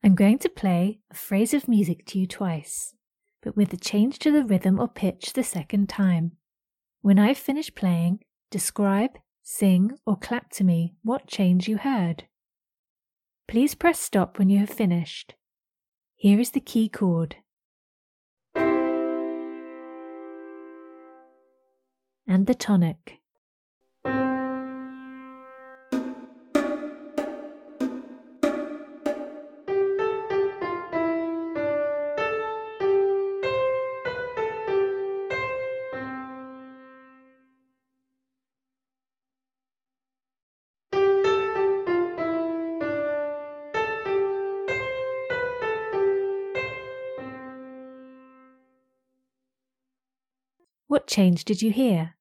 I'm going to play a phrase of music to you twice, but with a change to the rhythm or pitch the second time. When I've finished playing, describe, sing, or clap to me what change you heard. Please press stop when you have finished. Here is the key chord. And the tonic. What change did you hear?